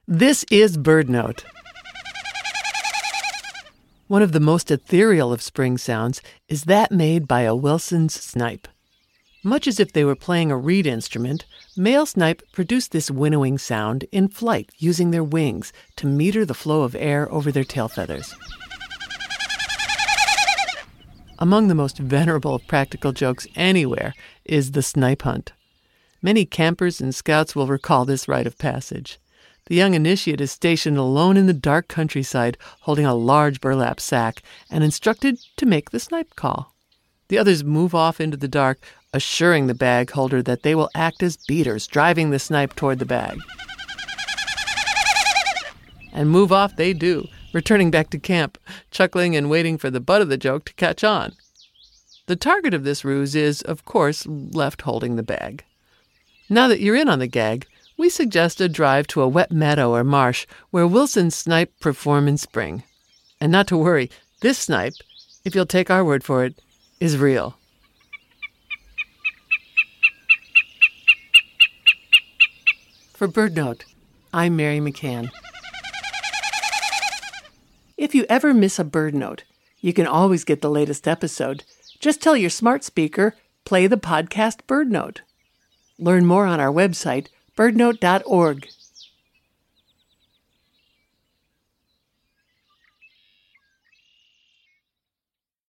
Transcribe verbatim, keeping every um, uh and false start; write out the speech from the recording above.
This is BirdNote. One of the most ethereal of spring sounds is that made by a Wilson's snipe. Much as if they were playing a reed instrument, male snipe produce this winnowing sound in flight using their wings to meter the flow of air over their tail feathers. Among the most venerable of practical jokes anywhere is the snipe hunt. Many campers and scouts will recall this rite of passage. The young initiate is stationed alone in the dark countryside, holding a large burlap sack, and instructed to make the snipe call. The others move off into the dark, assuring the bag holder that they will act as beaters, driving the snipe toward the bag. And move off they do, returning back to camp, chuckling and waiting for the butt of the joke to catch on. The target of this ruse is, of course, left holding the bag. Now that you're in on the gag, we suggest a drive to a wet meadow or marsh where Wilson's snipe perform in spring. And not to worry, this snipe, if you'll take our word for it, is real. For BirdNote, I'm Mary McCann. If you ever miss a BirdNote, you can always get the latest episode. Just tell your smart speaker, play the podcast BirdNote. Learn more on our website, bird note dot org.